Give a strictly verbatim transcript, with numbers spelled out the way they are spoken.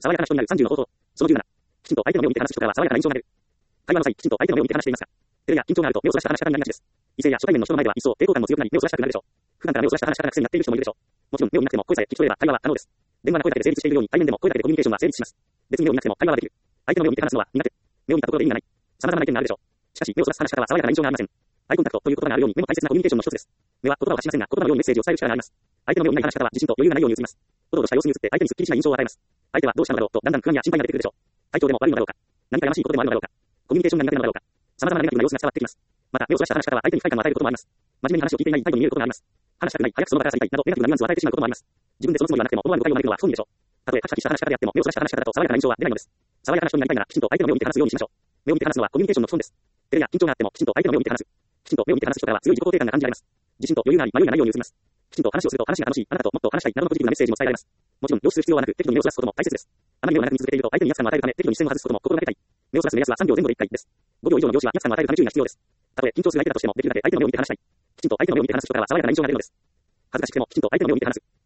爽やかな人になるさんじゅうの方法。そのじゅうなな。きちんと相手の目を見て話す人からは爽やかな印象が出る。会話の際、きちんと相手の目を見て話していますか。照れや緊張があると目をそらした話し方になりがちです。異性や初対面の人の前では一層抵抗感も強くなり目をそらしたくなるでしょう。普段から目をそらした話し方が癖になっている人もいるでしょう。もちろん目を見なくても声さえ聞き取れば会話は可能です。電話が声だけで成立しているように対面でも声だけでコミュニケーションは成立します。別に目を見なくても会話はできる。相手の目を見て話すのは苦手。目を見たところで意味がない。様々な意見があるでしょう。しかし目をそらす話し方は爽やかな印象がありません。アイコンタクトという言葉があるように目も大切なコミュニケーションの一つです。目は言葉を発しませんが言葉のようにメッセージを伝える力があります。相手の目を見ない話し方は自信と余裕がないように映ります。おどおどした様子に映って相手にすっきりしない印象を与えます。相手はどうしたのだろうとだんだん不安や心配が出てくるでしょう。体調でも悪いのだろうか。何かやましいことでもあるのだろうか。コミュニケーションが苦手なのだろうか。様々なネガティブな様子が伝わってきます。また目をそらした話し方は相手に不快感を与えることもあります。真面目に話を聞いていない態度に見えることがあります。話したくない、早くその場から去りたいなどネガティブなニュアンスを与えてしまうこともあります。自分でそのつもりはなくても思わぬ誤解を招くのは不本意でしょう。たとえカチカチした話し方であっても目をそらした話し方だと爽やかな印象は出ないのです。爽やかな人になりたいならきちんと相手の目を見て話すようにしましょう。目を見て話すのはコミュニケーションの基本です。照れや緊張があってもきちんと相手の目を見て話す。きちんと目を見て話す人からは強い自己肯定感が感じられます。自信と余裕があり迷いがないように映ります。きちんと話をすると話が楽しい、あなたともっと話したいなどのポジティブなメッセージも伝えられます。もちろん要する必要はなく適度に目をそらすことも大切です。あまり目を長く見続けていると相手に威圧感を与えるため適度に視線を外すことも心がけたい。目をそらす目安はさんびょうぜん後でいっかいです。ごびょう以上の凝視は威圧感を与えるため注意が必要です。たとえ緊張する相手だとしてもできるだけ相手の目を見て話したい。きちんと相手の目を見て話す人からは爽やかな印象が出るのです。恥ずかしくてもきちんと相手の目を見て話す。